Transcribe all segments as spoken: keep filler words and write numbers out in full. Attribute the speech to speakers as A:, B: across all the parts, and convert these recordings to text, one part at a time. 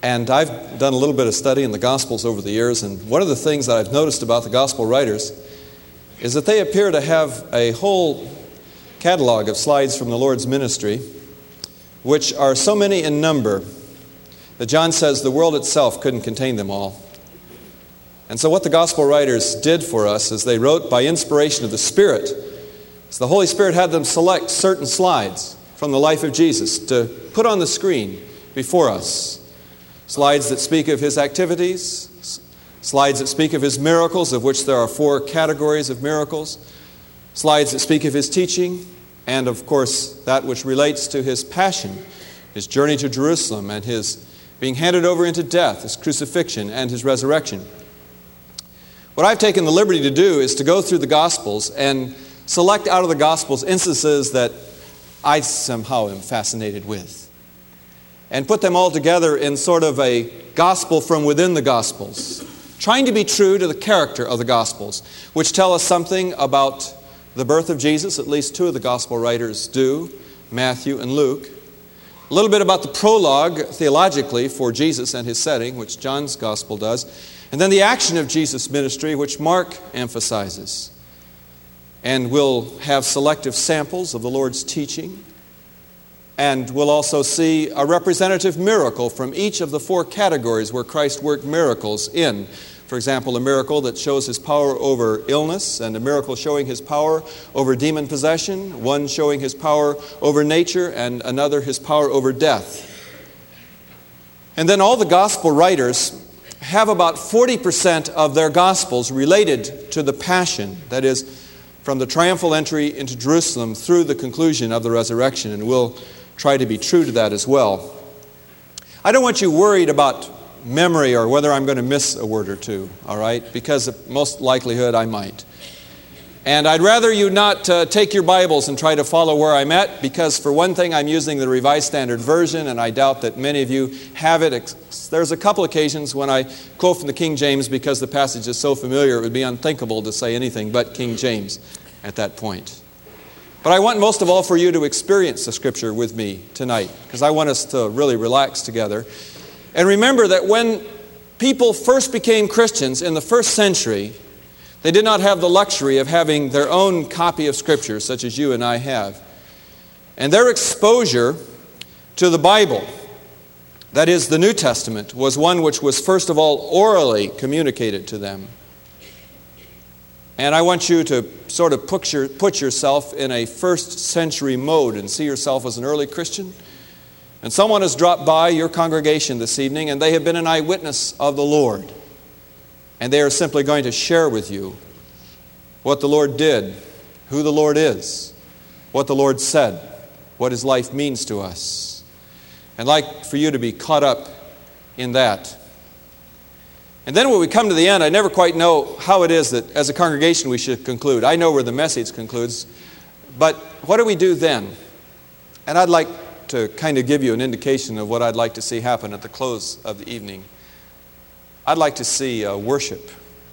A: And I've done a little bit of study in the Gospels over the years, and one of the things that I've noticed about the Gospel writers is that they appear to have a whole catalog of slides from the Lord's ministry, which are so many in number that John says the world itself couldn't contain them all. And so what the Gospel writers did for us is they wrote by inspiration of the Spirit. So the Holy Spirit had them select certain slides from the life of Jesus to put on the screen before us. Slides that speak of His activities, slides that speak of His miracles, of which there are four categories of miracles, slides that speak of His teaching, and of course that which relates to His passion, His journey to Jerusalem, and His being handed over into death, His crucifixion, and His resurrection. What I've taken the liberty to do is to go through the Gospels and select out of the Gospels instances that I somehow am fascinated with, and put them all together in sort of a gospel from within the Gospels, trying to be true to the character of the Gospels, which tell us something about the birth of Jesus. At least two of the Gospel writers do, Matthew and Luke. A little bit about the prologue, theologically, for Jesus and His setting, which John's Gospel does. And then the action of Jesus' ministry, which Mark emphasizes. And we'll have selective samples of the Lord's teaching. And we'll also see a representative miracle from each of the four categories where Christ worked miracles in. For example, a miracle that shows His power over illness, and a miracle showing His power over demon possession, one showing His power over nature, and another His power over death. And then all the gospel writers have about forty percent of their gospels related to the passion, that is, from the triumphal entry into Jerusalem through the conclusion of the resurrection, and we'll try to be true to that as well. I don't want you worried about memory or whether I'm going to miss a word or two, all right? Because of most likelihood I might. And I'd rather you not uh, take your Bibles and try to follow where I'm at, because for one thing I'm using the Revised Standard Version, and I doubt that many of you have it. There's a couple occasions when I quote from the King James because the passage is so familiar it would be unthinkable to say anything but King James at that point. But I want most of all for you to experience the Scripture with me tonight, because I want us to really relax together. And remember that when people first became Christians in the first century, they did not have the luxury of having their own copy of Scripture, such as you and I have. And their exposure to the Bible, that is the New Testament, was one which was first of all orally communicated to them. And I want you to sort of put, your, put yourself in a first century mode and see yourself as an early Christian. And someone has dropped by your congregation this evening, and they have been an eyewitness of the Lord. And they are simply going to share with you what the Lord did, who the Lord is, what the Lord said, what His life means to us. I'd like for you to be caught up in that. And then when we come to the end, I never quite know how it is that as a congregation we should conclude. I know where the message concludes, but what do we do then? And I'd like to kind of give you an indication of what I'd like to see happen at the close of the evening. I'd like to see uh, worship.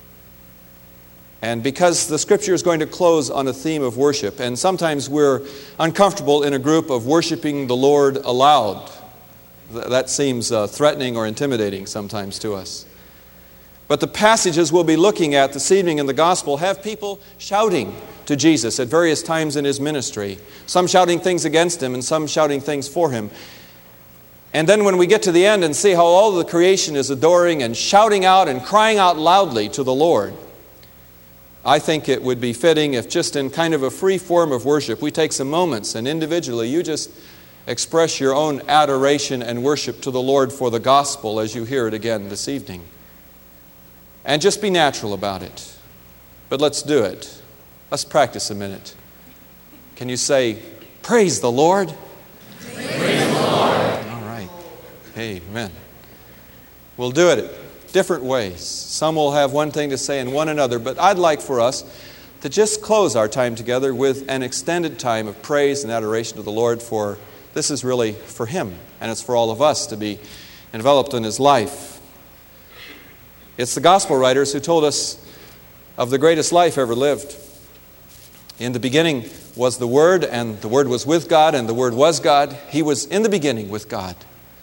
A: And because the Scripture is going to close on a theme of worship, and sometimes we're uncomfortable in a group of worshiping the Lord aloud. That seems uh, threatening or intimidating sometimes to us. But the passages we'll be looking at this evening in the Gospel have people shouting to Jesus at various times in His ministry. Some shouting things against Him and some shouting things for Him. And then when we get to the end and see how all of the creation is adoring and shouting out and crying out loudly to the Lord, I think it would be fitting if just in kind of a free form of worship, we take some moments and individually you just express your own adoration and worship to the Lord for the gospel as you hear it again this evening. And just be natural about it. But let's do it. Let's practice a minute. Can you say, "Praise the Lord"?
B: Praise the Lord.
A: All right. Amen. We'll do it different ways. Some will have one thing to say and one another, but I'd like for us to just close our time together with an extended time of praise and adoration to the Lord, for this is really for Him, and it's for all of us to be enveloped in His life. It's the gospel writers who told us of the greatest life ever lived. In the beginning was the Word, and the Word was with God, and the Word was God. He was in the beginning with God.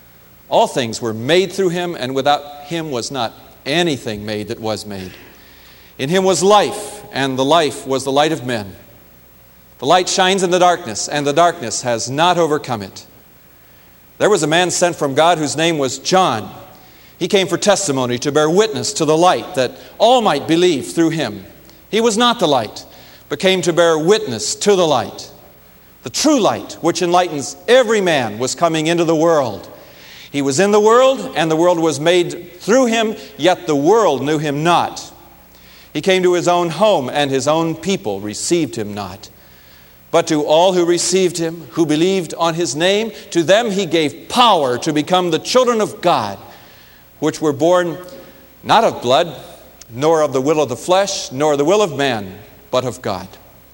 A: All things were made through him, and without him was not anything made that was made. In him was life, and the life was the light of men. The light shines in the darkness, and the darkness has not overcome it. There was a man sent from God whose name was John. He came for testimony, to bear witness to the light, that all might believe through him. He was not the light, but came to bear witness to the light. The true light, which enlightens every man, was coming into the world. He was in the world, and the world was made through him, yet the world knew him not. He came to his own home, and his own people received him not. But to all who received him, who believed on his name, to them he gave power to become the children of God, which were born not of blood, nor of the will of the flesh, nor the will of man, but of God.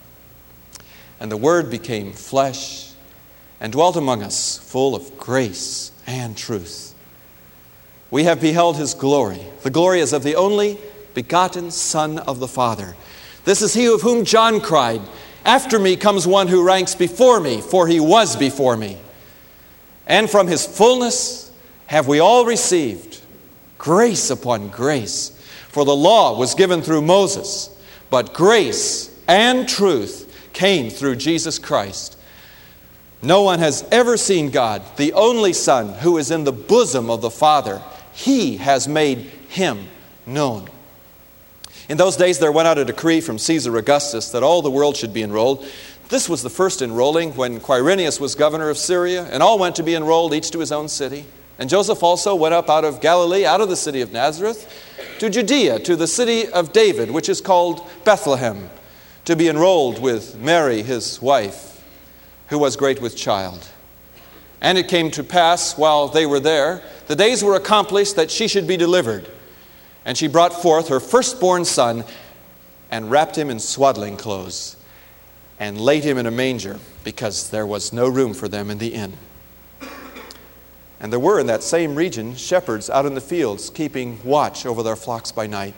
A: And the Word became flesh and dwelt among us, full of grace and truth. We have beheld his glory. The glory is of the only begotten Son of the Father. This is he of whom John cried, "After me comes one who ranks before me, for he was before me." And from his fullness have we all received grace upon grace. For the law was given through Moses, but grace and truth came through Jesus Christ. No one has ever seen God, the only Son, who is in the bosom of the Father. He has made him known. In those days there went out a decree from Caesar Augustus that all the world should be enrolled. This was the first enrolling when Quirinius was governor of Syria, and all went to be enrolled, each to his own city. And Joseph also went up out of Galilee, out of the city of Nazareth, to Judea, to the city of David, which is called Bethlehem, to be enrolled with Mary, his wife, who was great with child. And it came to pass, while they were there, the days were accomplished that she should be delivered. And she brought forth her firstborn son, and wrapped him in swaddling clothes, and laid him in a manger, because there was no room for them in the inn. And there were in that same region shepherds out in the fields, keeping watch over their flocks by night.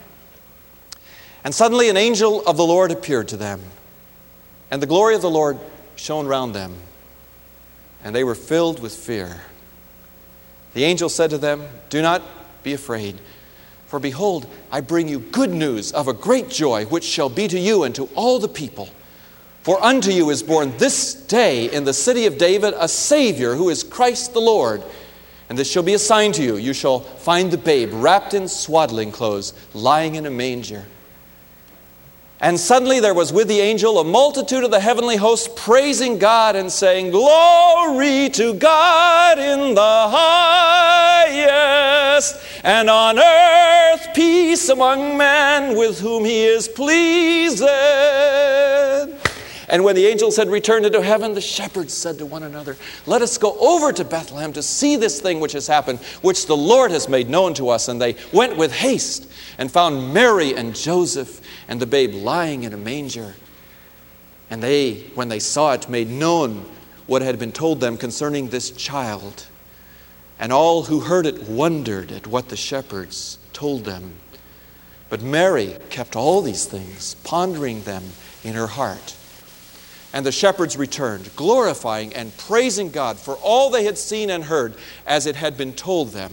A: And suddenly an angel of the Lord appeared to them, and the glory of the Lord shone round them, and they were filled with fear. The angel said to them, "Do not be afraid, for behold, I bring you good news of a great joy, which shall be to you and to all the people. For unto you is born this day in the city of David a Savior, who is Christ the Lord. And this shall be a sign to you. You shall find the babe wrapped in swaddling clothes, lying in a manger." And suddenly there was with the angel a multitude of the heavenly host, praising God and saying, "Glory to God in the highest, and on earth peace among men with whom he is pleased." And when the angels had returned into heaven, the shepherds said to one another, "Let us go over to Bethlehem to see this thing which has happened, which the Lord has made known to us." And they went with haste and found Mary and Joseph and the babe lying in a manger. And they, when they saw it, made known what had been told them concerning this child. And all who heard it wondered at what the shepherds told them. But Mary kept all these things, pondering them in her heart. And the shepherds returned, glorifying and praising God for all they had seen and heard, as it had been told them.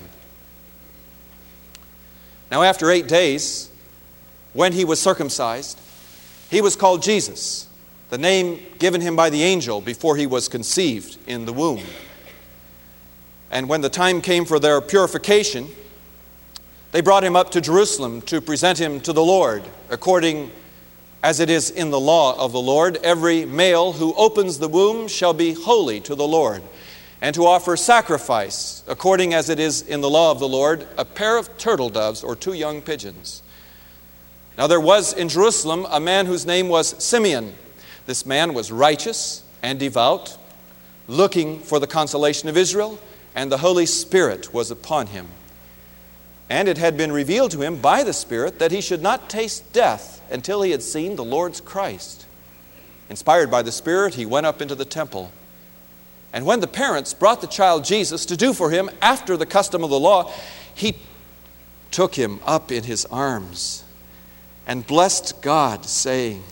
A: Now after eight days, when he was circumcised, he was called Jesus, the name given him by the angel before he was conceived in the womb. And when the time came for their purification, they brought him up to Jerusalem to present him to the Lord, according as it is in the law of the Lord. Every male who opens the womb shall be holy to the Lord, and to offer sacrifice, according as it is in the law of the Lord, a pair of turtle doves or two young pigeons. Now there was in Jerusalem a man whose name was Simeon. This man was righteous and devout, looking for the consolation of Israel, and the Holy Spirit was upon him. And it had been revealed to him by the Spirit that he should not taste death until he had seen the Lord's Christ. Inspired by the Spirit, he went up into the temple. And when the parents brought the child Jesus to do for him after the custom of the law, he took him up in his arms and blessed God, saying,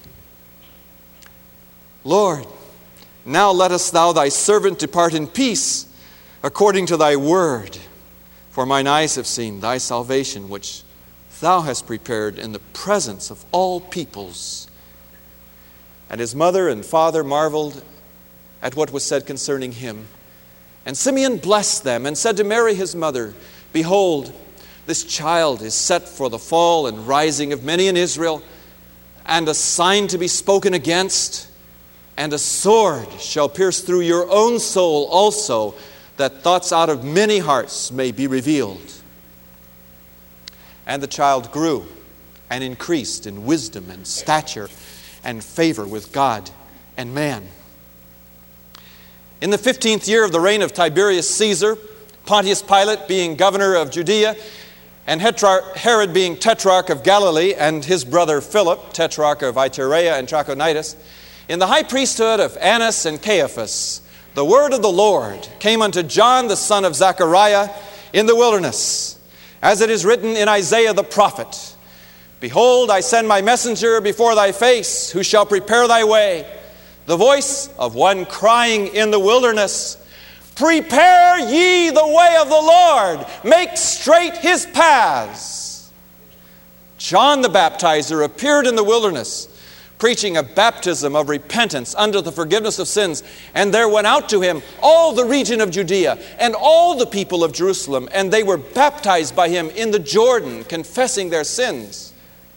A: "Lord, now lettest thou thy servant depart in peace, according to thy word. For mine eyes have seen thy salvation, which thou hast prepared in the presence of all peoples." And his mother and father marveled at what was said concerning him. And Simeon blessed them and said to Mary his mother, "Behold, this child is set for the fall and rising of many in Israel, and a sign to be spoken against, and a sword shall pierce through your own soul also, that thoughts out of many hearts may be revealed." And the child grew and increased in wisdom and stature and favor with God and man. In the fifteenth year of the reign of Tiberius Caesar, Pontius Pilate being governor of Judea, and Herod being tetrarch of Galilee, and his brother Philip, tetrarch of Iturea and Trachonitis, in the high priesthood of Annas and Caiaphas, the word of the Lord came unto John the son of Zechariah in the wilderness, as it is written in Isaiah the prophet, "Behold, I send my messenger before thy face, who shall prepare thy way. The voice of one crying in the wilderness, Prepare ye the way of the Lord, make straight his paths." John the Baptizer appeared in the wilderness, preaching a baptism of repentance unto the forgiveness of sins. And there went out to him all the region of Judea and all the people of Jerusalem, and they were baptized by him in the Jordan, confessing their sins.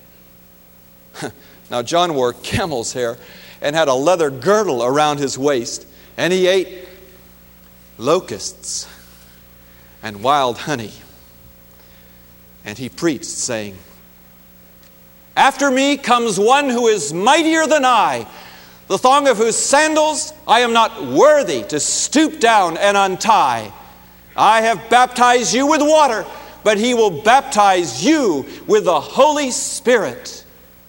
A: Now John wore camel's hair and had a leather girdle around his waist, and he ate locusts and wild honey. And he preached, saying, "After me comes one who is mightier than I, the thong of whose sandals I am not worthy to stoop down and untie. I have baptized you with water, but he will baptize you with the Holy Spirit."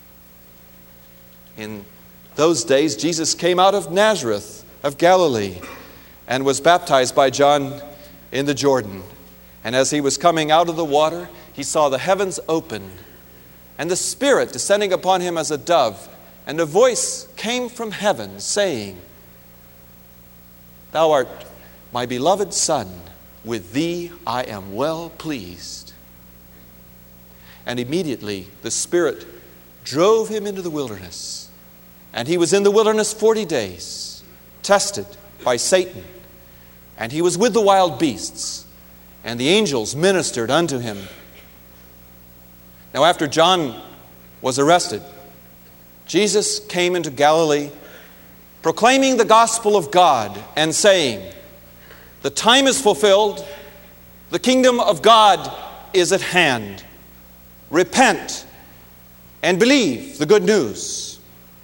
A: In those days, Jesus came out of Nazareth of Galilee and was baptized by John in the Jordan. And as he was coming out of the water, he saw the heavens open, and the Spirit descending upon him as a dove. And a voice came from heaven, saying, "Thou art my beloved Son, with thee I am well pleased." And immediately the Spirit drove him into the wilderness. And he was in the wilderness forty days, tested by Satan. And he was with the wild beasts, and the angels ministered unto him. Now after John was arrested, Jesus came into Galilee, proclaiming the gospel of God, and saying, "The time is fulfilled, the kingdom of God is at hand. Repent and believe the good news."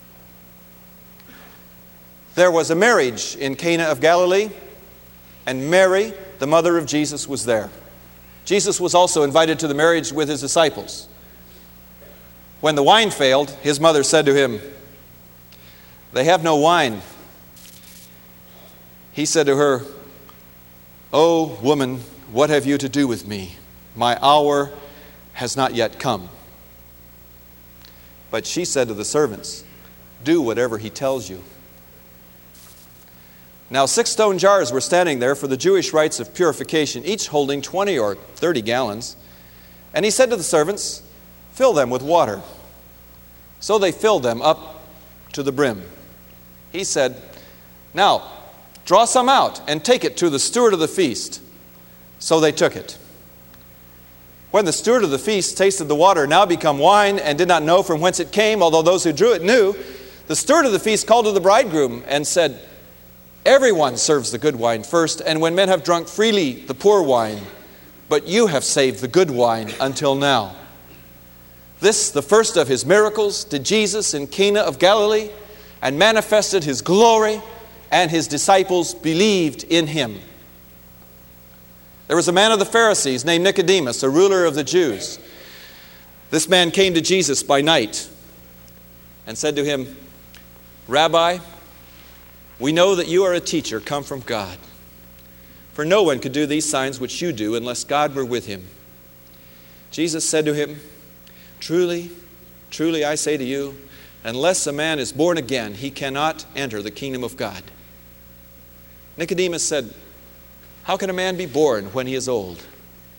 A: There was a marriage in Cana of Galilee, and Mary, the mother of Jesus, was there. Jesus was also invited to the marriage with his disciples. When the wine failed, his mother said to him, "They have no wine." He said to her, "O woman, what have you to do with me? My hour has not yet come." But she said to the servants, "Do whatever he tells you." Now six stone jars were standing there for the Jewish rites of purification, each holding twenty or thirty gallons. And he said to the servants, "Fill them with water." So they filled them up to the brim. He said, "Now draw some out and take it to the steward of the feast." So they took it. When the steward of the feast tasted the water now become wine, and did not know from whence it came, although those who drew it knew, the steward of the feast called to the bridegroom and said, "Everyone serves the good wine first, and when men have drunk freely the poor wine, but you have saved the good wine until now." This, the first of his miracles, did Jesus in Cana of Galilee, and manifested his glory, and his disciples believed in him. There was a man of the Pharisees named Nicodemus, a ruler of the Jews. This man came to Jesus by night and said to him, "Rabbi, we know that you are a teacher come from God. For no one could do these signs which you do unless God were with him." Jesus said to him, "Truly, truly I say to you, unless a man is born again, he cannot enter the kingdom of God." Nicodemus said, "How can a man be born when he is old?"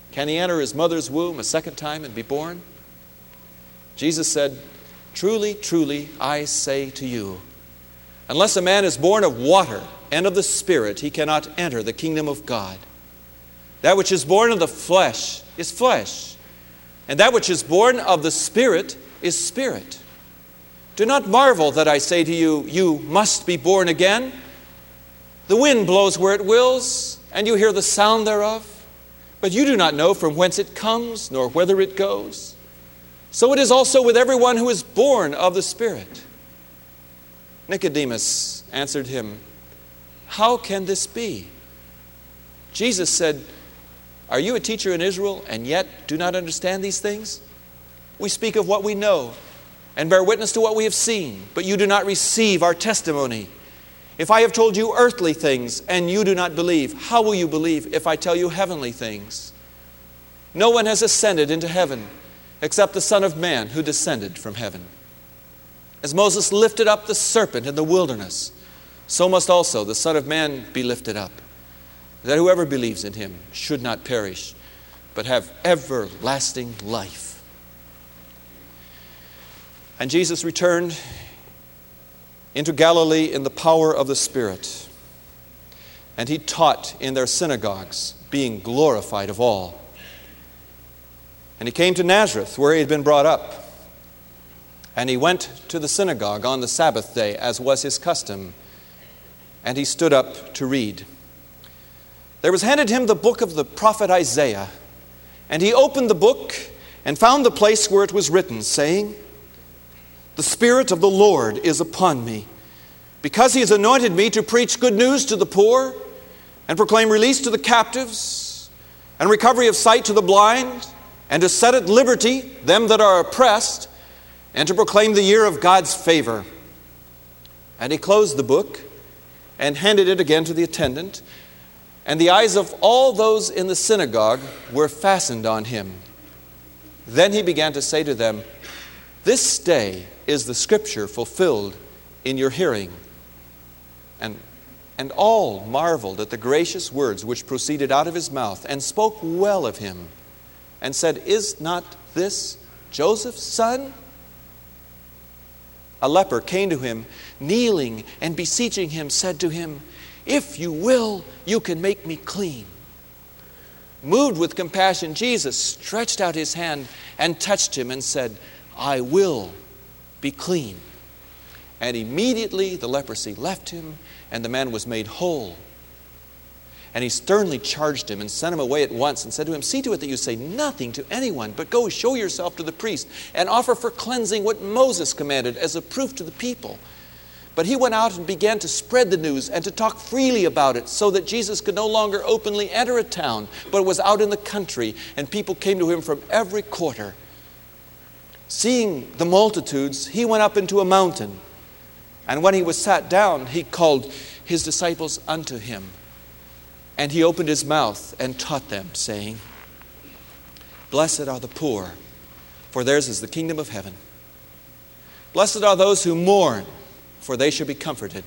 A: Can he enter his mother's womb a second time and be born? Jesus said, truly, truly, I say to you, unless a man is born of water and of the Spirit, he cannot enter the kingdom of God. That which is born of the flesh is flesh, and that which is born of the Spirit is spirit. Do not marvel that I say to you, you must be born again. The wind blows where it wills, and you hear the sound thereof, but you do not know from whence it comes, nor whither it goes. So it is also with everyone who is born of the Spirit. Nicodemus answered him, how can this be? Jesus said, are you a teacher in Israel and yet do not understand these things? We speak of what we know and bear witness to what we have seen, but you do not receive our testimony. If I have told you earthly things and you do not believe, how will you believe if I tell you heavenly things? No one has ascended into heaven except the Son of Man who descended from heaven. As Moses lifted up the serpent in the wilderness, so must also the Son of Man be lifted up, that whoever believes in him should not perish, but have everlasting life. And Jesus returned into Galilee in the power of the Spirit, and he taught in their synagogues, being glorified of all. And he came to Nazareth, where he had been brought up, and he went to the synagogue on the Sabbath day, as was his custom, and he stood up to read. There was handed him the book of the prophet Isaiah, and he opened the book and found the place where it was written, saying, the Spirit of the Lord is upon me, because he has anointed me to preach good news to the poor, and proclaim release to the captives, and recovery of sight to the blind, and to set at liberty them that are oppressed, and to proclaim the year of God's favor. And he closed the book and handed it again to the attendant, and the eyes of all those in the synagogue were fastened on him. Then he began to say to them, this day is the scripture fulfilled in your hearing. And, and all marveled at the gracious words which proceeded out of his mouth, and spoke well of him, and said, is not this Joseph's son? A leper came to him, kneeling and beseeching him, said to him, if you will, you can make me clean. Moved with compassion, Jesus stretched out his hand and touched him and said, I will be clean. And immediately the leprosy left him, and the man was made whole. And he sternly charged him and sent him away at once and said to him, see to it that you say nothing to anyone, but go show yourself to the priest and offer for cleansing what Moses commanded as a proof to the people. But he went out and began to spread the news and to talk freely about it, so that Jesus could no longer openly enter a town, but was out in the country, and people came to him from every quarter. Seeing the multitudes, he went up into a mountain, and when he was sat down, he called his disciples unto him. And he opened his mouth and taught them, saying, blessed are the poor, for theirs is the kingdom of heaven. Blessed are those who mourn, for they shall be comforted.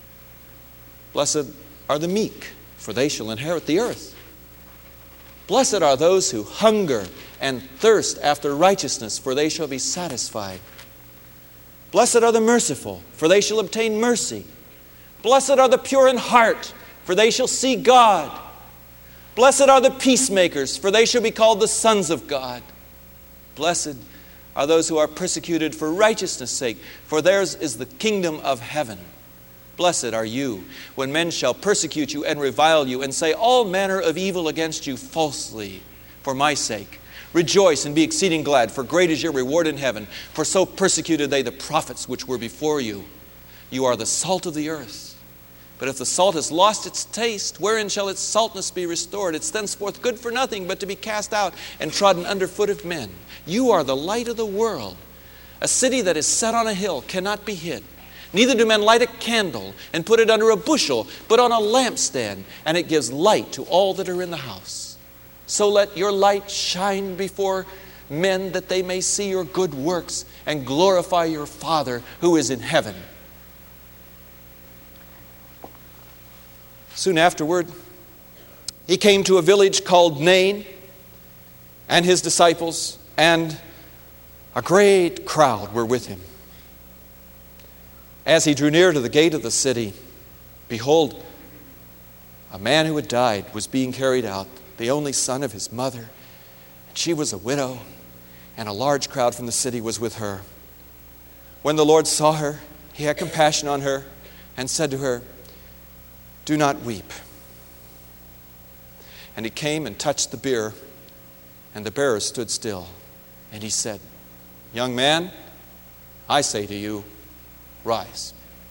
A: Blessed are the meek, for they shall inherit the earth. Blessed are those who hunger and thirst after righteousness, for they shall be satisfied. Blessed are the merciful, for they shall obtain mercy. Blessed are the pure in heart, for they shall see God. Blessed are the peacemakers, for they shall be called the sons of God. Blessed are those who are persecuted for righteousness' sake, for theirs is the kingdom of heaven. Blessed are you when men shall persecute you and revile you and say all manner of evil against you falsely for my sake. Rejoice and be exceeding glad, for great is your reward in heaven. For so persecuted they the prophets which were before you. You are the salt of the earth. But if the salt has lost its taste, wherein shall its saltness be restored? It's thenceforth good for nothing but to be cast out and trodden under foot of men. You are the light of the world. A city that is set on a hill cannot be hid. Neither do men light a candle and put it under a bushel, but on a lampstand, and it gives light to all that are in the house. So let your light shine before men, that they may see your good works and glorify your Father who is in heaven. Soon afterward, he came to a village called Nain, and his disciples and a great crowd were with him. As he drew near to the gate of the city, behold, a man who had died was being carried out, the only son of his mother. And she was a widow, and a large crowd from the city was with her. When the Lord saw her, he had compassion on her and said to her, "Do not weep." And he came and touched the bier, and the bearer stood still. And he said, "Young man, I say to you, rise."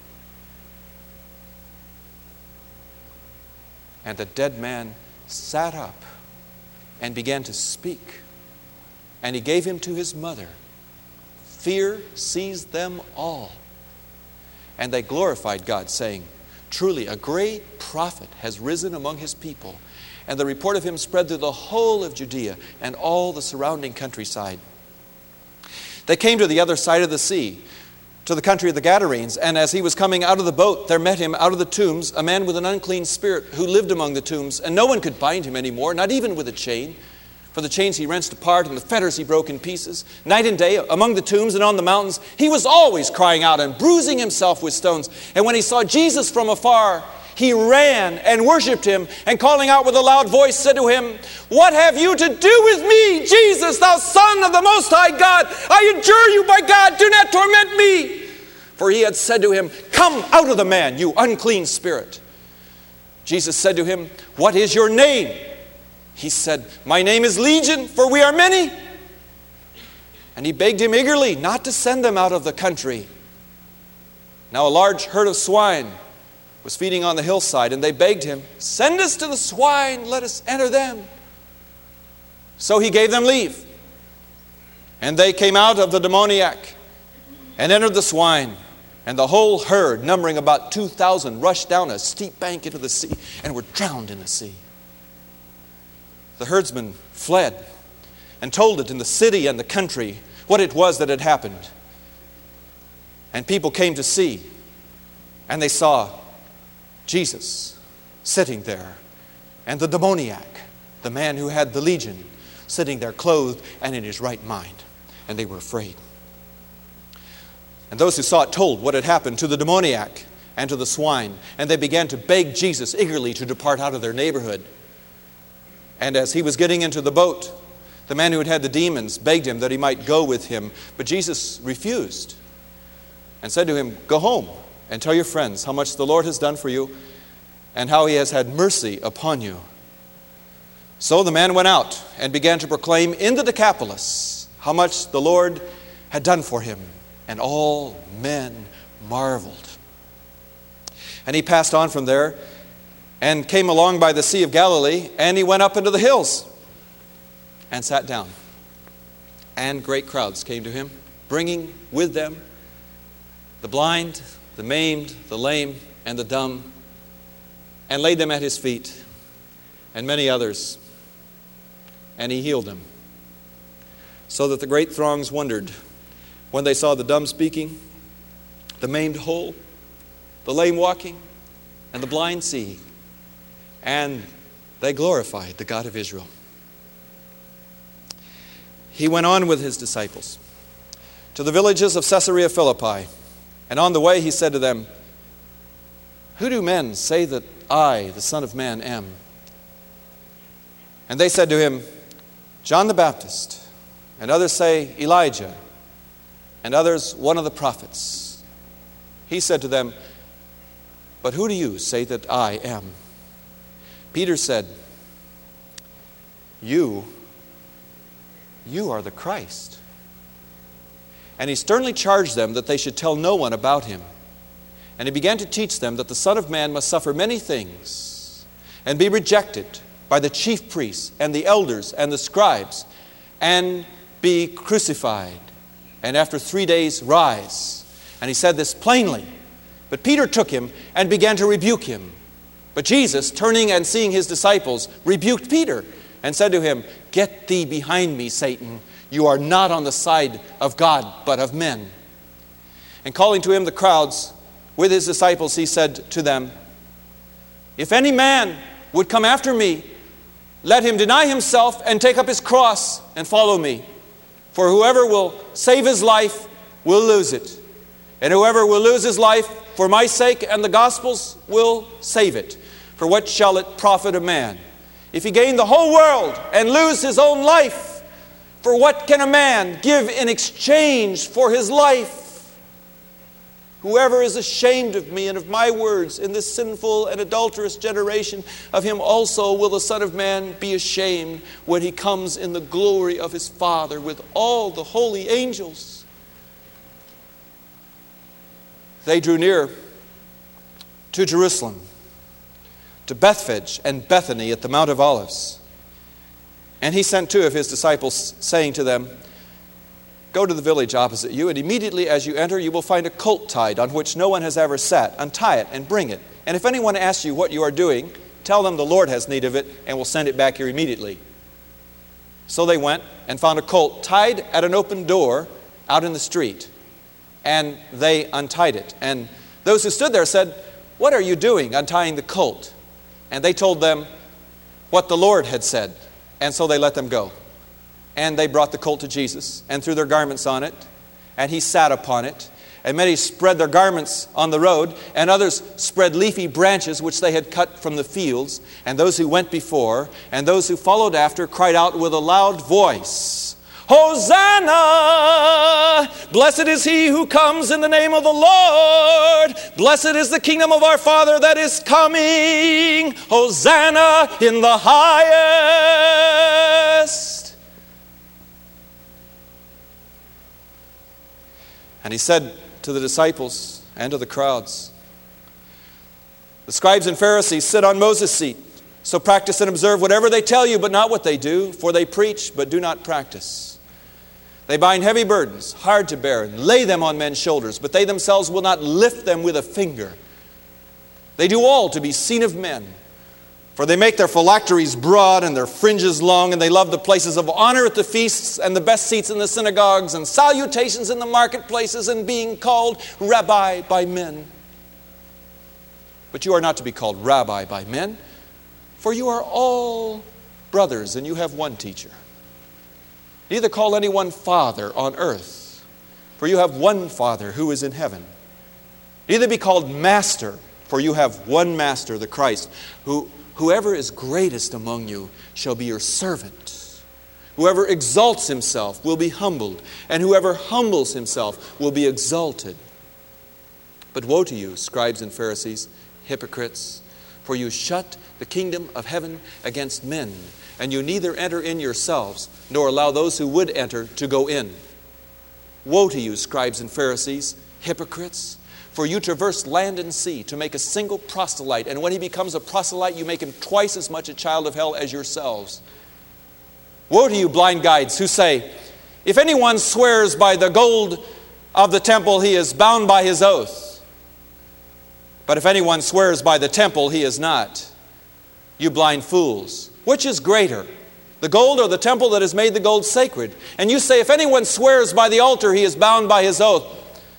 A: And the dead man sat up and began to speak. And he gave him to his mother. Fear seized them all. And they glorified God, saying, "Truly a great prophet has risen among his people." And the report of him spread through the whole of Judea and all the surrounding countryside. They came to the other side of the sea, to the country of the Gadarenes, and as he was coming out of the boat, there met him out of the tombs a man with an unclean spirit who lived among the tombs, and no one could bind him anymore, not even with a chain. For the chains he wrenched apart, and the fetters he broke in pieces. Night and day, among the tombs and on the mountains, he was always crying out and bruising himself with stones. And when he saw Jesus from afar, he ran and worshipped him, and calling out with a loud voice, said to him, "What have you to do with me, Jesus, thou Son of the Most High God? I adjure you by God, do not torment me." For he had said to him, "Come out of the man, you unclean spirit." Jesus said to him, "What is your name?" He said, "My name is Legion, for we are many." And he begged him eagerly not to send them out of the country. Now a large herd of swine was feeding on the hillside, and they begged him, "Send us to the swine, let us enter them." So he gave them leave. And they came out of the demoniac and entered the swine. And the whole herd, numbering about two thousand, rushed down a steep bank into the sea and were drowned in the sea. The herdsmen fled and told it in the city and the country what it was that had happened. And people came to see, and they saw Jesus sitting there, and the demoniac, the man who had the legion, sitting there clothed and in his right mind. And they were afraid. And those who saw it told what had happened to the demoniac and to the swine, and they began to beg Jesus eagerly to depart out of their neighborhood. And as he was getting into the boat, the man who had had the demons begged him that he might go with him. But Jesus refused and said to him, "Go home and tell your friends how much the Lord has done for you and how he has had mercy upon you." So the man went out and began to proclaim in the Decapolis how much the Lord had done for him. And all men marveled. And he passed on from there and came along by the Sea of Galilee, and he went up into the hills and sat down. And great crowds came to him, bringing with them the blind, the maimed, the lame, and the dumb, and laid them at his feet, and many others, and he healed them. So that the great throngs wondered when they saw the dumb speaking, the maimed whole, the lame walking, and the blind seeing. And they glorified the God of Israel. He went on with his disciples to the villages of Caesarea Philippi. And on the way he said to them, "Who do men say that I, the Son of Man, am?" And they said to him, "John the Baptist, and others say Elijah, and others one of the prophets." He said to them, "But who do you say that I am?" Peter said, You, you are the Christ." And he sternly charged them that they should tell no one about him. And he began to teach them that the Son of Man must suffer many things and be rejected by the chief priests and the elders and the scribes and be crucified, and after three days rise. And he said this plainly. But Peter took him and began to rebuke him. But Jesus, turning and seeing his disciples, rebuked Peter and said to him, "Get thee behind me, Satan. You are not on the side of God, but of men." And calling to him the crowds with his disciples, he said to them, "If any man would come after me, let him deny himself and take up his cross and follow me. For whoever will save his life will lose it. And whoever will lose his life for my sake and the gospel's will save it. For what shall it profit a man if he gain the whole world and lose his own life? For what can a man give in exchange for his life? Whoever is ashamed of me and of my words in this sinful and adulterous generation, of him also will the Son of Man be ashamed when he comes in the glory of his Father with all the holy angels. They drew near to Jerusalem, to Bethphage and Bethany at the Mount of Olives. And he sent two of his disciples, saying to them, go to the village opposite you, and immediately as you enter, you will find a colt tied on which no one has ever sat. Untie it and bring it. And if anyone asks you what you are doing, tell them the Lord has need of it, and will send it back here immediately. So they went and found a colt tied at an open door out in the street. And they untied it. And those who stood there said, what are you doing untying the colt? And they told them what the Lord had said. And so they let them go. And they brought the colt to Jesus and threw their garments on it, and he sat upon it. And many spread their garments on the road, and others spread leafy branches which they had cut from the fields. And those who went before and those who followed after cried out with a loud voice, Hosanna! Blessed is he who comes in the name of the Lord. Blessed is the kingdom of our Father that is coming. Hosanna in the highest. And he said to the disciples and to the crowds, the scribes and Pharisees sit on Moses' seat. So practice and observe whatever they tell you, but not what they do, for they preach, but do not practice. They bind heavy burdens, hard to bear, and lay them on men's shoulders, but they themselves will not lift them with a finger. They do all to be seen of men. For they make their phylacteries broad and their fringes long, and they love the places of honor at the feasts and the best seats in the synagogues and salutations in the marketplaces and being called rabbi by men. But you are not to be called rabbi by men, for you are all brothers and you have one teacher. Neither call anyone father on earth, for you have one Father who is in heaven. Neither be called master, for you have one master, the Christ, who whoever is greatest among you shall be your servant. Whoever exalts himself will be humbled, and whoever humbles himself will be exalted. But woe to you, scribes and Pharisees, hypocrites, for you shut the kingdom of heaven against men, and you neither enter in yourselves, nor allow those who would enter to go in. Woe to you, scribes and Pharisees, hypocrites! For you traverse land and sea to make a single proselyte, and when he becomes a proselyte, you make him twice as much a child of hell as yourselves. Woe to you, blind guides, who say, if anyone swears by the gold of the temple, he is bound by his oath. But if anyone swears by the temple, he is not. You blind fools, which is greater, the gold or the temple that has made the gold sacred? And you say, if anyone swears by the altar, he is bound by his oath.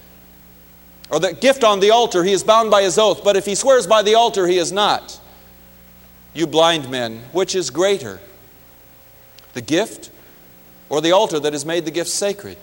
A: Or the gift on the altar, he is bound by his oath. But if he swears by the altar, he is not. You blind men, which is greater, the gift or the altar that has made the gift sacred?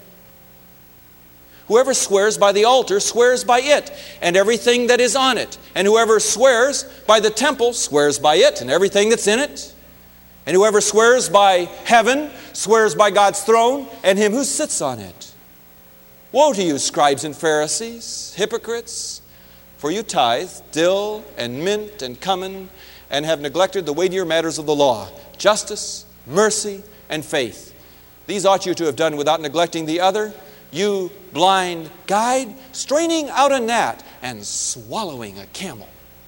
A: Whoever swears by the altar swears by it and everything that is on it. And whoever swears by the temple swears by it and everything that's in it. And whoever swears by heaven swears by God's throne and him who sits on it. Woe to you, scribes and Pharisees, hypocrites, for you tithe dill and mint and cumin, and have neglected the weightier matters of the law, justice, mercy, and faith. These ought you to have done without neglecting the other. You blind guide, straining out a gnat and swallowing a camel.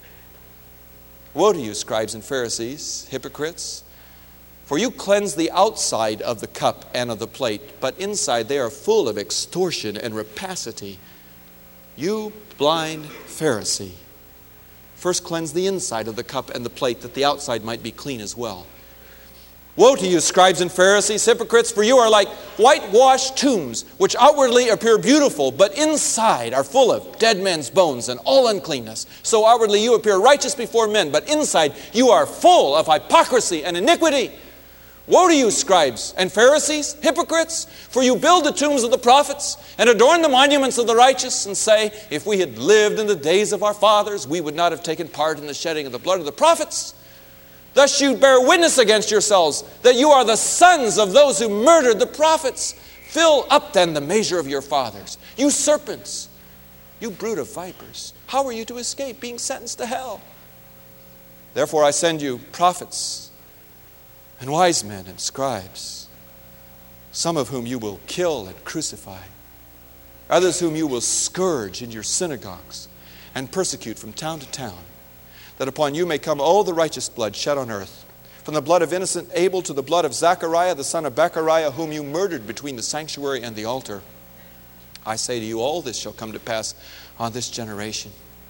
A: Woe to you, scribes and Pharisees, hypocrites! For you cleanse the outside of the cup and of the plate, but inside they are full of extortion and rapacity. You blind Pharisee, first cleanse the inside of the cup and the plate, that the outside might be clean as well. Woe to you, scribes and Pharisees, hypocrites, for you are like whitewashed tombs, which outwardly appear beautiful, but inside are full of dead men's bones and all uncleanness. So outwardly you appear righteous before men, but inside you are full of hypocrisy and iniquity. Woe to you, scribes and Pharisees, hypocrites, for you build the tombs of the prophets and adorn the monuments of the righteous, and say, if we had lived in the days of our fathers, we would not have taken part in the shedding of the blood of the prophets. Thus you bear witness against yourselves that you are the sons of those who murdered the prophets. Fill up then the measure of your fathers. You serpents, you brood of vipers, how are you to escape being sentenced to hell? Therefore I send you prophets and wise men and scribes, some of whom you will kill and crucify, others whom you will scourge in your synagogues and persecute from town to town, that upon you may come all the righteous blood shed on earth, from the blood of innocent Abel to the blood of Zechariah, the son of Bechariah, whom you murdered between the sanctuary and the altar. I say to you, all this shall come to pass on this generation.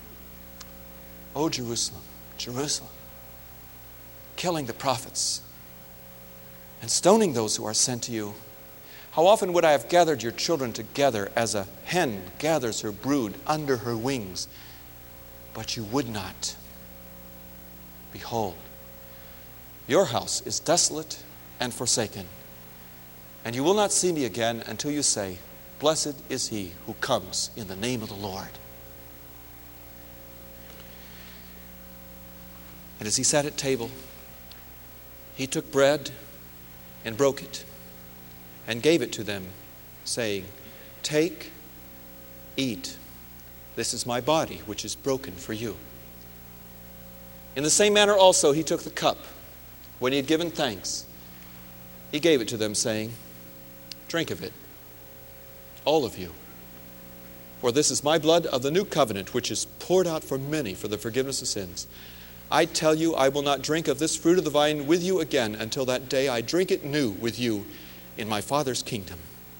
A: O Jerusalem, Jerusalem, killing the prophets and stoning those who are sent to you. How often would I have gathered your children together as a hen gathers her brood under her wings, but you would not. Behold, your house is desolate and forsaken, and you will not see me again until you say, blessed is he who comes in the name of the Lord. And as he sat at table, he took bread and broke it and gave it to them, saying, take, eat. This is my body, which is broken for you. In the same manner also he took the cup. When he had given thanks, he gave it to them, saying, drink of it, all of you. For this is my blood of the new covenant, which is poured out for many for the forgiveness of sins. I tell you, I will not drink of this fruit of the vine with you again until that day I drink it new with you in my Father's kingdom.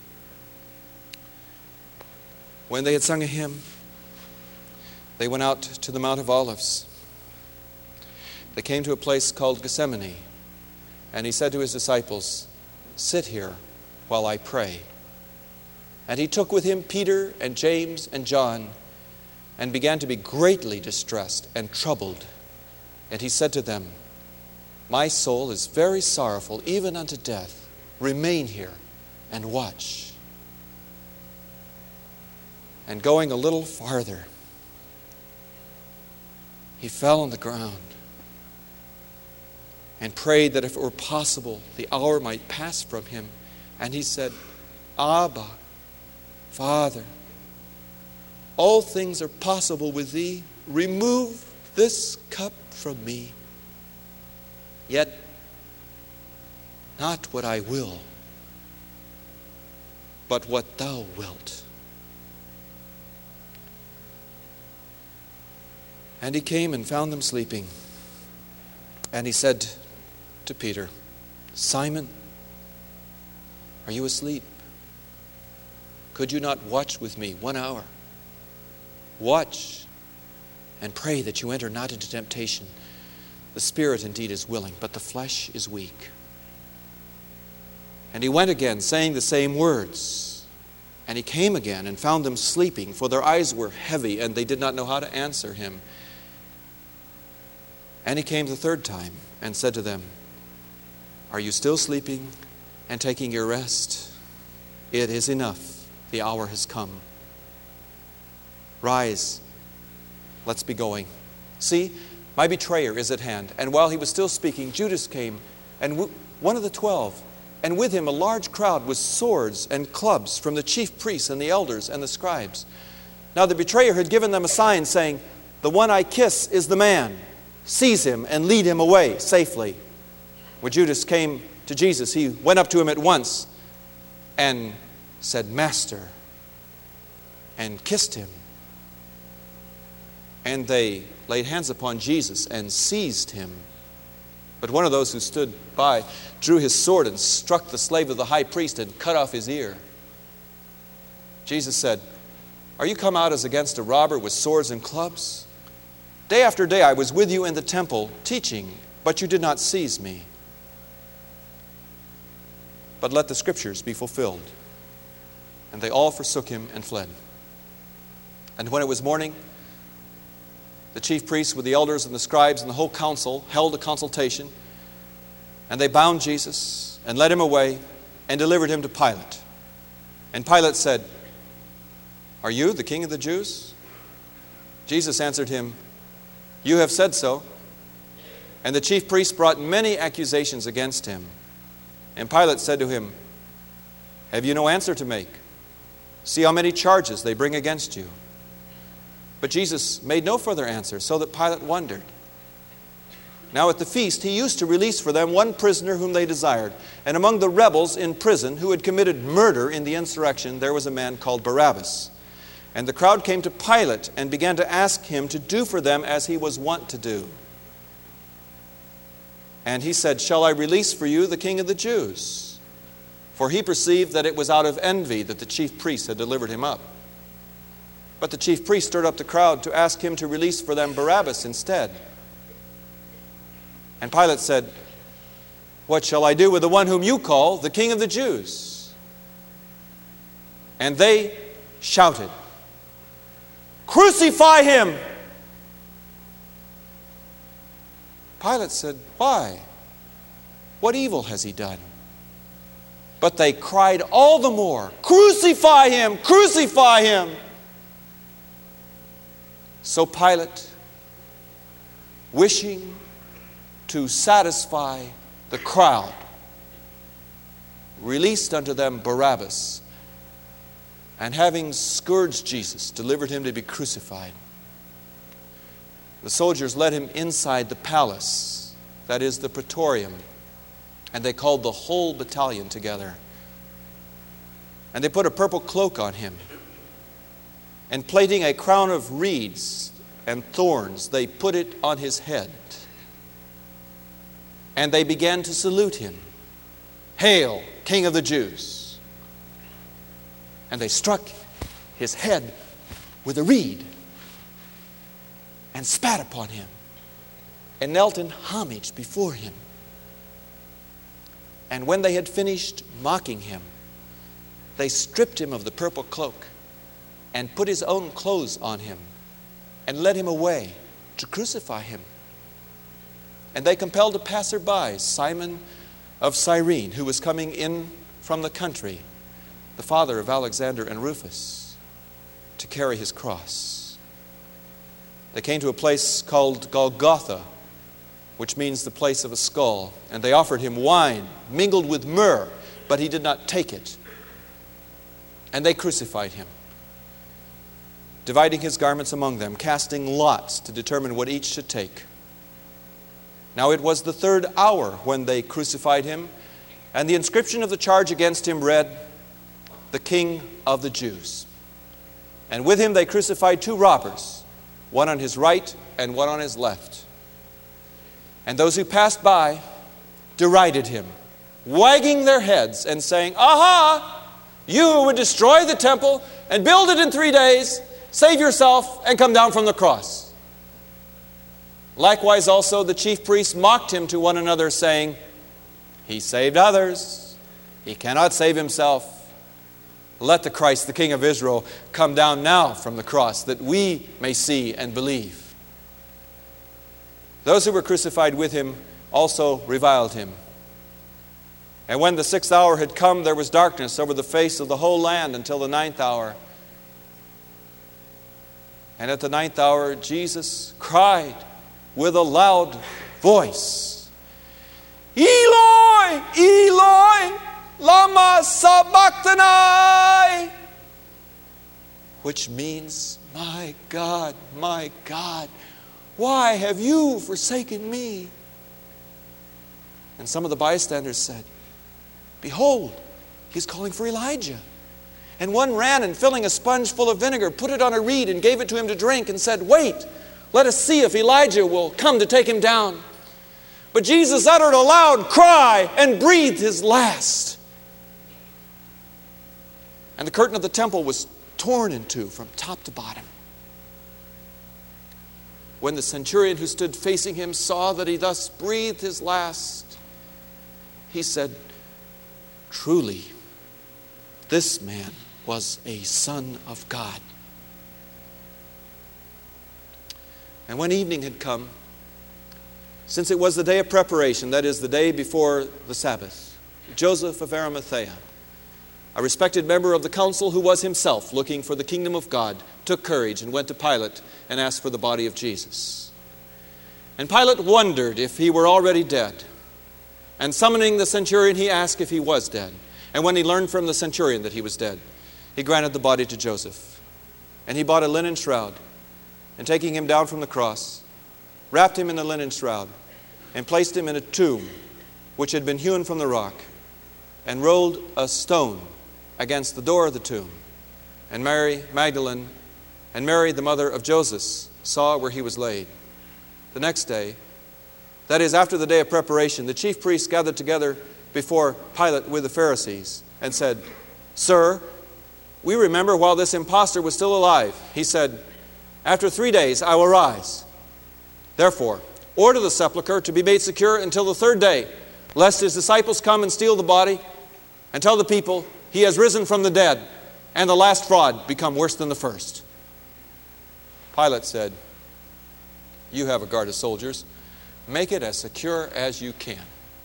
A: When they had sung a hymn, they went out to the Mount of Olives. They came to a place called Gethsemane, and he said to his disciples, sit here while I pray. And he took with him Peter and James and John, and began to be greatly distressed and troubled. And he said to them, my soul is very sorrowful, even unto death. Remain here and watch. And going a little farther, he fell on the ground and prayed that if it were possible, the hour might pass from him. And he said, Abba, Father, all things are possible with thee. Remove this cup from me. Yet not what I will, but what thou wilt. And he came and found them sleeping. And he said to Peter, Simon, are you asleep? Could you not watch with me one hour? Watch and pray that you enter not into temptation. The spirit indeed is willing, but the flesh is weak. And he went again, saying the same words. And he came again and found them sleeping, for their eyes were heavy, and they did not know how to answer him. And he came the third time and said to them, are you still sleeping and taking your rest? It is enough. The hour has come. Rise. Let's be going. See, my betrayer is at hand. And while he was still speaking, Judas came, and w- one of the twelve, and with him a large crowd with swords and clubs from the chief priests and the elders and the scribes. Now the betrayer had given them a sign, saying, the one I kiss is the man. Seize him and lead him away safely. When Judas came to Jesus, he went up to him at once and said, Master, and kissed him. And they laid hands upon Jesus and seized him. But one of those who stood by drew his sword and struck the slave of the high priest and cut off his ear. Jesus said, are you come out as against a robber with swords and clubs? Day after day I was with you in the temple teaching, but you did not seize me. but let the Scriptures be fulfilled." And they all forsook him and fled. And when it was morning, the chief priests with the elders and the scribes and the whole council held a consultation, and they bound Jesus and led him away and delivered him to Pilate. And Pilate said, "Are you the king of the Jews?" Jesus answered him, "You have said so." And the chief priests brought many accusations against him. And Pilate said to him, "Have you no answer to make? See how many charges they bring against you." But Jesus made no further answer, so that Pilate wondered. Now at the feast he used to release for them one prisoner whom they desired. And among the rebels in prison who had committed murder in the insurrection, there was a man called Barabbas. And the crowd came to Pilate and began to ask him to do for them as he was wont to do. And he said, "Shall I release for you the king of the Jews?" For he perceived that it was out of envy that the chief priests had delivered him up. But the chief priests stirred up the crowd to ask him to release for them Barabbas instead. And Pilate said, "What shall I do with the one whom you call the king of the Jews?" And they shouted, "Crucify him!" Pilate said, "Why? What evil has he done?" But they cried all the more, "Crucify him! Crucify him!" So Pilate, wishing to satisfy the crowd, released unto them Barabbas, and having scourged Jesus, delivered him to be crucified. The soldiers led him inside the palace, that is the praetorium, and they called the whole battalion together. And they put a purple cloak on him, and plaiting a crown of reeds and thorns, they put it on his head. And they began to salute him, "Hail, King of the Jews!" And they struck his head with a reed and spat upon him and knelt in homage before him. And when they had finished mocking him, they stripped him of the purple cloak and put his own clothes on him and led him away to crucify him. And they compelled a passerby, Simon of Cyrene, who was coming in from the country, the father of Alexander and Rufus, to carry his cross. They came to a place called Golgotha, which means the place of a skull, and they offered him wine mingled with myrrh, but he did not take it. And they crucified him, dividing his garments among them, casting lots to determine what each should take. Now it was the third hour when they crucified him, and the inscription of the charge against him read, "The King of the Jews." And with him they crucified two robbers, one on his right and one on his left. And those who passed by derided him, wagging their heads and saying, "Aha! You who would destroy the temple and build it in three days, save yourself and come down from the cross." Likewise also the chief priests mocked him to one another, saying, "He saved others, he cannot save himself. Let the Christ, the King of Israel, come down now from the cross, that we may see and believe." Those who were crucified with him also reviled him. And when the sixth hour had come, there was darkness over the face of the whole land until the ninth hour. And at the ninth hour, Jesus cried with a loud voice, "Eloi, Eloi, lama sabachthani," which means, "My God, my God, why have you forsaken me?" And some of the bystanders said, "Behold, he's calling for Elijah." And one ran and, filling a sponge full of vinegar, put it on a reed and gave it to him to drink and said, "Wait, let us see if Elijah will come to take him down." But Jesus uttered a loud cry and breathed his last. And the curtain of the temple was torn in two from top to bottom. When the centurion who stood facing him saw that he thus breathed his last, he said, truly, this man was a Son of God. And when evening had come, since it was the day of preparation, that is, the day before the Sabbath, Joseph of Arimathea, a respected member of the council who was himself looking for the kingdom of God, took courage and went to Pilate and asked for the body of Jesus. And Pilate wondered if he were already dead. And summoning the centurion, he asked if he was dead. And when he learned from the centurion that he was dead, he granted the body to Joseph. And he bought a linen shroud, and taking him down from the cross, wrapped him in the linen shroud, and placed him in a tomb which had been hewn from the rock, and rolled a stone against the door of the tomb. And Mary Magdalene and Mary, the mother of Joseph, saw where he was laid. The next day, that is, after the day of preparation, the chief priests gathered together before Pilate with the Pharisees and said, "Sir, we remember while this impostor was still alive, he said, 'After three days I will rise.' Therefore, order the sepulchre to be made secure until the third day, lest his disciples come and steal the body and tell the people, 'He has risen from the dead,' and the last fraud become worse than the first." Pilate said, "You have a guard of soldiers. Make it as secure as you can."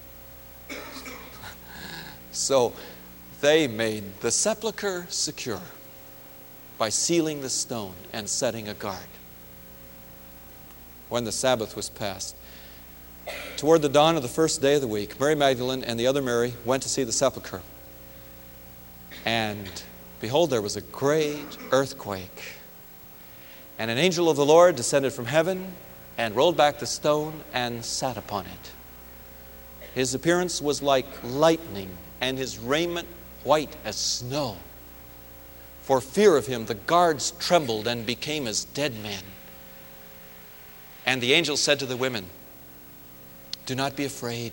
A: So they made the sepulchre secure by sealing the stone and setting a guard. When the Sabbath was past, toward the dawn of the first day of the week, Mary Magdalene and the other Mary went to see the sepulchre. And behold, there was a great earthquake. And an angel of the Lord descended from heaven and rolled back the stone and sat upon it. His appearance was like lightning, and his raiment white as snow. For fear of him, the guards trembled and became as dead men. And the angel said to the women, "Do not be afraid.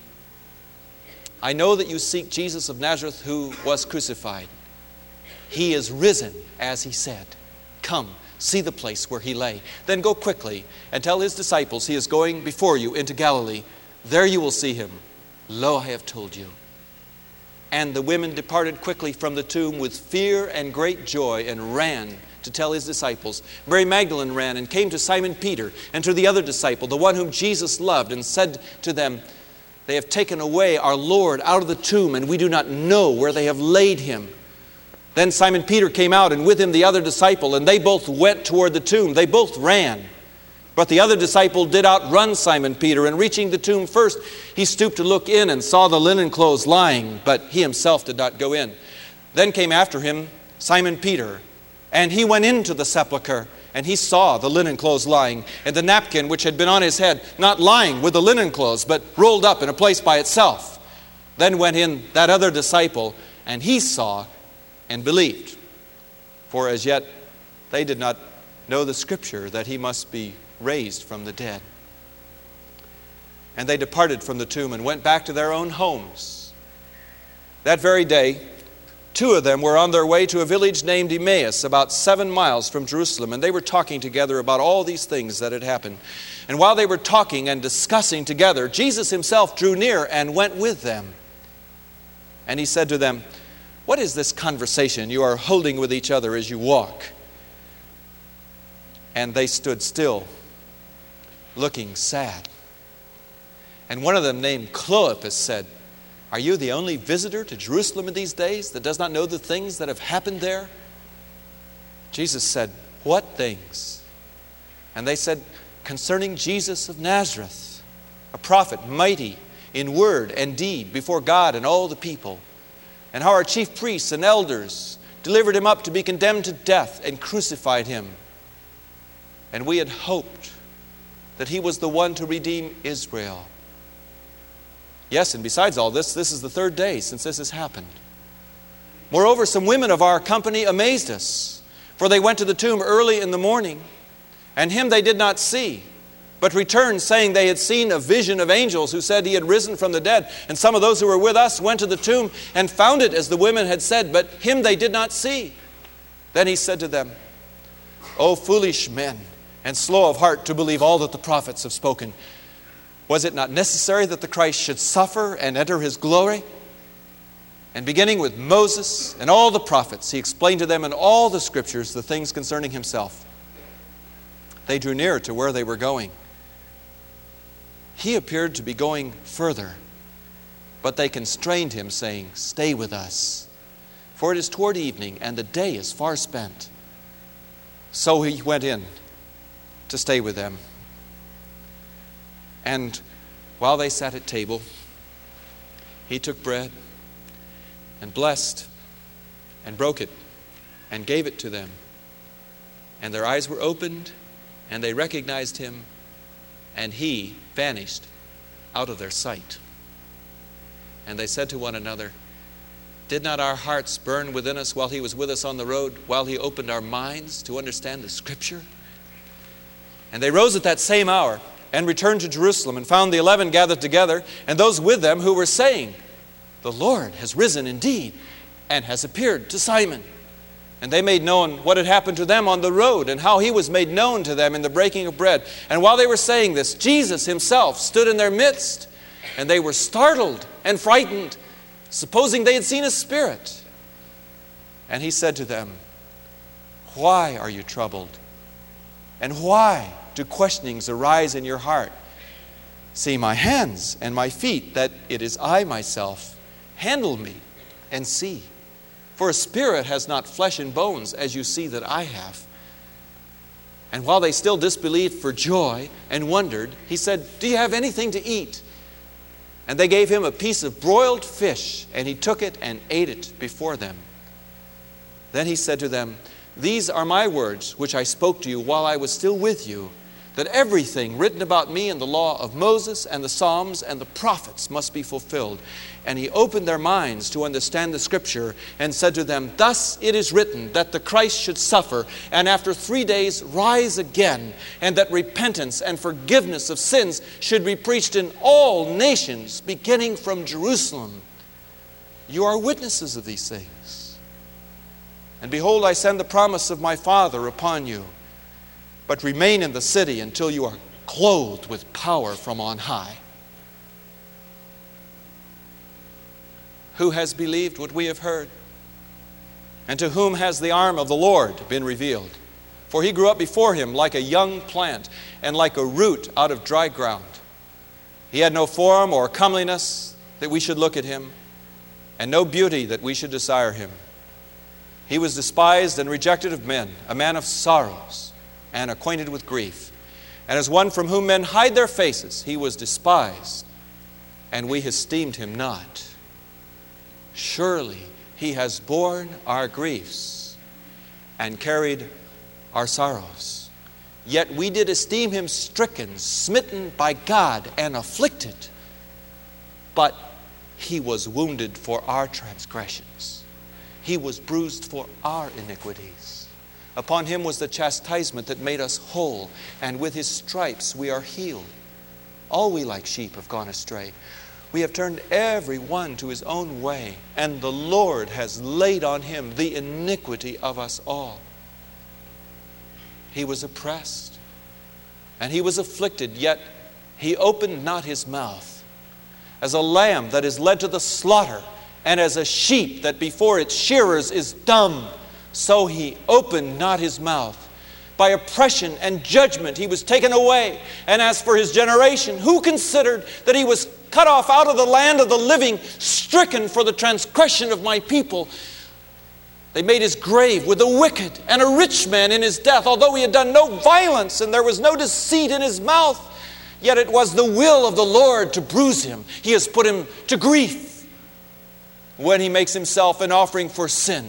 A: I know that you seek Jesus of Nazareth, who was crucified. He is risen, as he said. Come, see the place where he lay. Then go quickly and tell his disciples he is going before you into Galilee. There you will see him. Lo, I have told you." And the women departed quickly from the tomb with fear and great joy and ran to tell his disciples. Mary Magdalene ran and came to Simon Peter and to the other disciple, the one whom Jesus loved, and said to them, "They have taken away our Lord out of the tomb, and we do not know where they have laid him." Then Simon Peter came out, and with him the other disciple, and they both went toward the tomb. They both ran. But the other disciple did outrun Simon Peter, and reaching the tomb first, he stooped to look in and saw the linen clothes lying, but he himself did not go in. Then came after him Simon Peter, and he went into the sepulchre, and he saw the linen clothes lying, and the napkin which had been on his head, not lying with the linen clothes, but rolled up in a place by itself. Then went in that other disciple, and he saw and believed. For as yet they did not know the scripture that he must be raised from the dead. And they departed from the tomb and went back to their own homes. That very day, two of them were on their way to a village named Emmaus, about seven miles from Jerusalem, and they were talking together about all these things that had happened. And while they were talking and discussing together, Jesus himself drew near and went with them. And he said to them, "What is this conversation you are holding with each other as you walk?" And they stood still, looking sad. And one of them, named Clopas, said, "Are you the only visitor to Jerusalem in these days that does not know the things that have happened there?" Jesus said, "What things?" And they said, "Concerning Jesus of Nazareth, a prophet, mighty in word and deed before God and all the people, and how our chief priests and elders delivered him up to be condemned to death and crucified him. And we had hoped that he was the one to redeem Israel. Yes, and besides all this, this is the third day since this has happened. Moreover, some women of our company amazed us, for they went to the tomb early in the morning, and him they did not see, but returned, saying they had seen a vision of angels who said he had risen from the dead. And some of those who were with us went to the tomb and found it as the women had said, but him they did not see." Then he said to them, "O foolish men, and slow of heart to believe all that the prophets have spoken. Was it not necessary that the Christ should suffer and enter his glory?" And beginning with Moses and all the prophets, he explained to them in all the scriptures the things concerning himself. They drew near to where they were going. He appeared to be going further, but they constrained him, saying, "Stay with us, for it is toward evening, and the day is far spent." So he went in to stay with them. And while they sat at table, he took bread and blessed and broke it and gave it to them. And their eyes were opened, and they recognized him, and he vanished out of their sight. And they said to one another, "Did not our hearts burn within us while he was with us on the road, while he opened our minds to understand the Scripture?" And they rose at that same hour and returned to Jerusalem, and found the eleven gathered together, and those with them who were saying, "The Lord has risen indeed, and has appeared to Simon." And they made known what had happened to them on the road, and how he was made known to them in the breaking of bread. And while they were saying this, Jesus himself stood in their midst, and they were startled and frightened, supposing they had seen a spirit. And he said to them, "Why are you troubled? And why do questionings arise in your heart? See my hands and my feet, that it is I myself. Handle me and see. For a spirit has not flesh and bones, as you see that I have." And while they still disbelieved for joy and wondered, he said, "Do you have anything to eat?" And they gave him a piece of broiled fish, and he took it and ate it before them. Then he said to them, "These are my words, which I spoke to you while I was still with you, that everything written about me in the law of Moses and the Psalms and the prophets must be fulfilled." And he opened their minds to understand the Scripture, and said to them, "Thus it is written, that the Christ should suffer, and after three days rise again, and that repentance and forgiveness of sins should be preached in all nations, beginning from Jerusalem. You are witnesses of these things. And behold, I send the promise of my Father upon you. But remain in the city until you are clothed with power from on high." Who has believed what we have heard? And to whom has the arm of the Lord been revealed? For he grew up before him like a young plant, and like a root out of dry ground. He had no form or comeliness that we should look at him, and no beauty that we should desire him. He was despised and rejected of men, a man of sorrows, and acquainted with grief. And as one from whom men hide their faces, he was despised, and we esteemed him not. Surely he has borne our griefs and carried our sorrows. Yet we did esteem him stricken, smitten by God, and afflicted. But he was wounded for our transgressions. He was bruised for our iniquities. Upon him was the chastisement that made us whole, and with his stripes we are healed. All we like sheep have gone astray. We have turned every one to his own way, and the Lord has laid on him the iniquity of us all. He was oppressed, and he was afflicted, yet he opened not his mouth. As a lamb that is led to the slaughter, and as a sheep that before its shearers is dumb, so he opened not his mouth. By oppression and judgment he was taken away. And as for his generation, who considered that he was cut off out of the land of the living, stricken for the transgression of my people? They made his grave with a wicked and a rich man in his death, although he had done no violence and there was no deceit in his mouth. Yet it was the will of the Lord to bruise him. He has put him to grief. When he makes himself an offering for sin,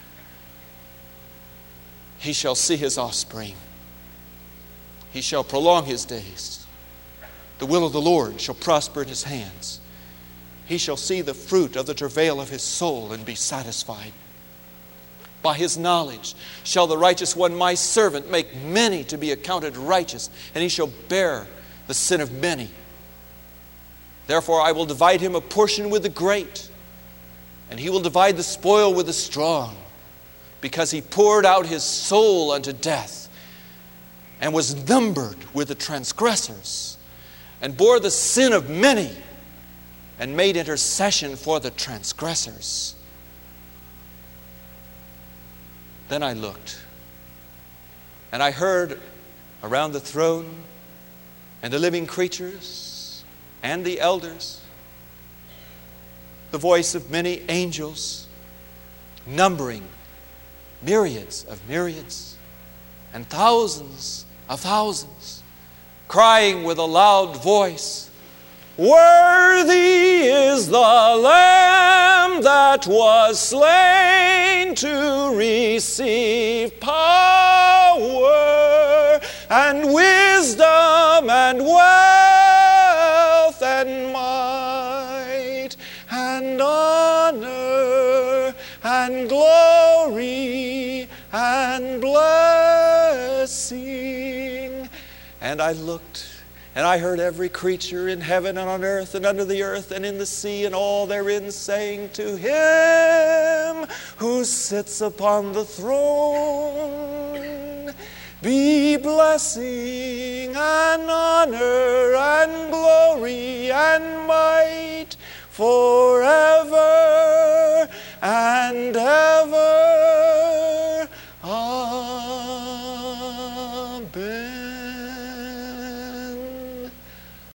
A: he shall see his offspring. He shall prolong his days. The will of the Lord shall prosper in his hands. He shall see the fruit of the travail of his soul and be satisfied. By his knowledge shall the righteous one, my servant, make many to be accounted righteous, and he shall bear the sin of many. Therefore I will divide him a portion with the great, and he will divide the spoil with the strong, because he poured out his soul unto death, and was numbered with the transgressors, and bore the sin of many, and made intercession for the transgressors. Then I looked, and I heard around the throne and the living creatures and the elders the voice of many angels, numbering myriads of myriads and thousands of thousands, crying with a loud voice, "Worthy is the Lamb that was slain to receive power and wisdom and wealth and might and honor and glory and blessing." And I looked, and I heard every creature in heaven and on earth and under the earth and in the sea and all therein saying, "To Him who sits upon the throne be blessing and honor and glory and might forever and ever."